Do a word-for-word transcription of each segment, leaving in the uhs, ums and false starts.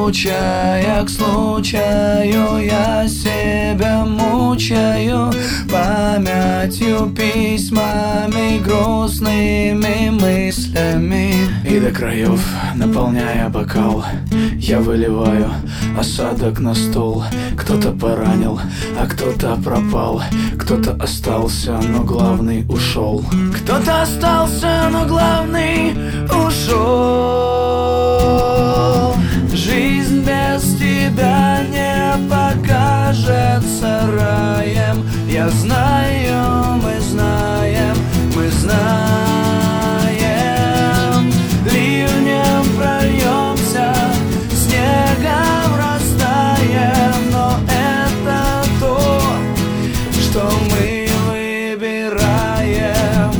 случая к случаю я себя мучаю памятью, письмами, грустными мыслями. И до краев, наполняя бокал, я выливаю осадок на стол. Кто-то поранил, а кто-то пропал, кто-то остался, но главный ушел. Кто-то остался, но главный ушел. Жизнь без тебя не покажется раем. Я знаю, мы знаем, мы знаем. Ливнем прольемся, снегом растаем, но это то, что мы выбираем.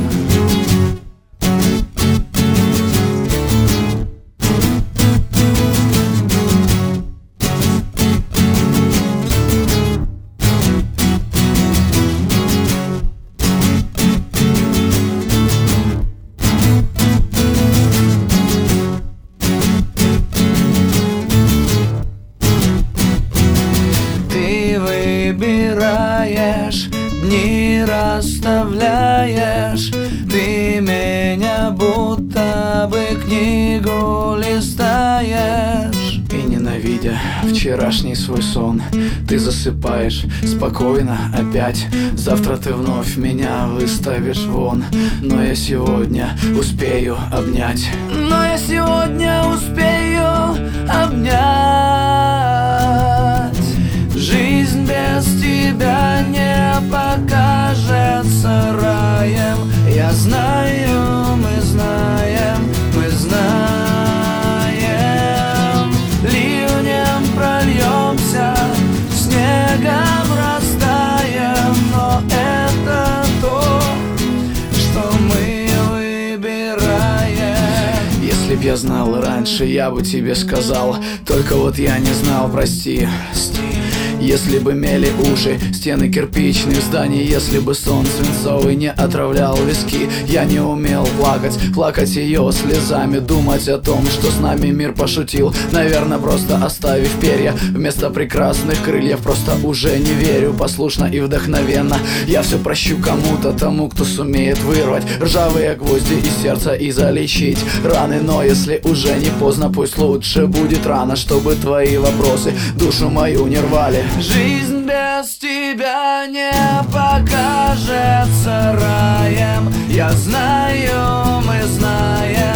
Выбираешь, дни расставляешь, ты меня будто бы книгу листаешь. И ненавидя вчерашний свой сон, ты засыпаешь спокойно опять. Завтра ты вновь меня выставишь вон, но я сегодня успею обнять. Но я сегодня успею обнять. Жизнь без тебя не покажется раем. Я знаю, мы знаем, мы знаем. Ливнем прольемся, снегом растаем, но это то, что мы выбираем. Если б я знал раньше, я бы тебе сказал, только вот я не знал, прости. Если бы мели уши стены кирпичных зданий, если бы сон свинцовый не отравлял виски, я не умел плакать, плакать ее слезами, думать о том, что с нами мир пошутил. Наверное, просто оставив перья вместо прекрасных крыльев. Просто уже не верю, послушно и вдохновенно я все прощу кому-то, тому, кто сумеет вырвать ржавые гвозди из сердца и залечить раны. Но если уже не поздно, пусть лучше будет рано, чтобы твои вопросы душу мою не рвали. Жизнь без тебя не покажется раем. Я знаю, мы знаем,